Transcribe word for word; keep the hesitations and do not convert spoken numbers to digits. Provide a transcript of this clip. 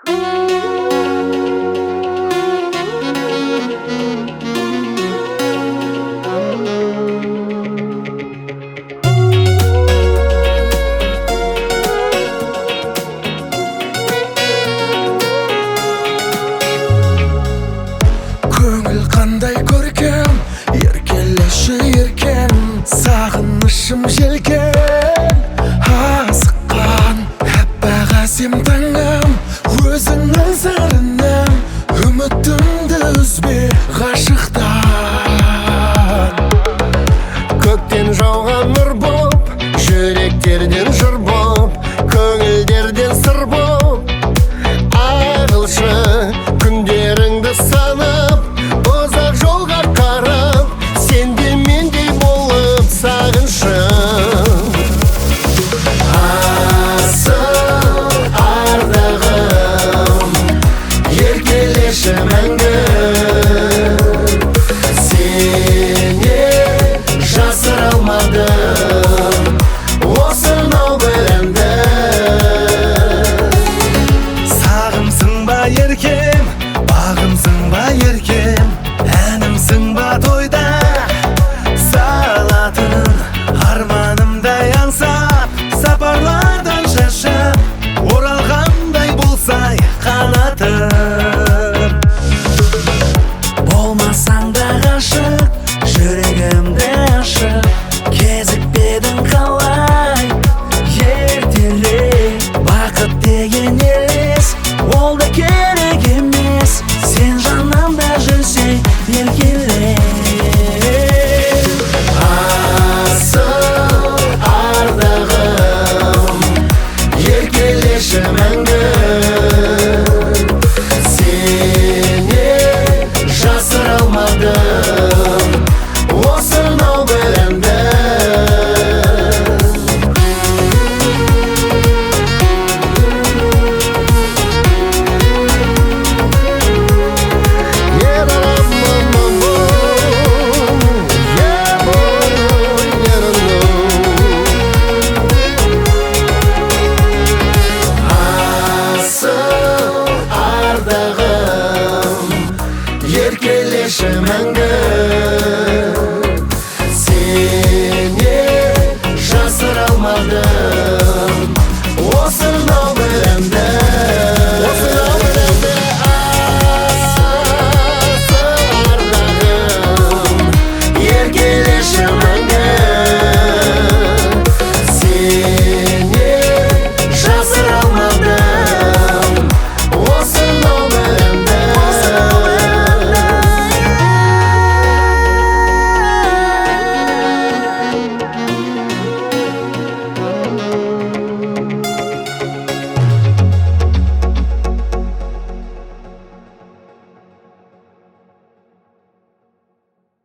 Көңіл қандай көркем, еркелеші еркен, сағынышым желкен, асыққан әппақ әсем таңым, өзіңнің сырынан үмітімді үзбе ғашықтан. Көктен жауған нұр боп, жүректерден жыр боп, көңілдерден сыр боп ағылшы күндеріңді санап, ұзақ жолға қарап, сенде мендей болып сағыншым. Асыл ардағым, еркелеші мәңгі, сене жасыра алмадым осынау бірімді. Сағымсың ба еркем, бағымсың ба еркем, әнімсің ба тойда салатын арманымдай аңсап, сапарлардан шаршап оралғандай болсай қанатым.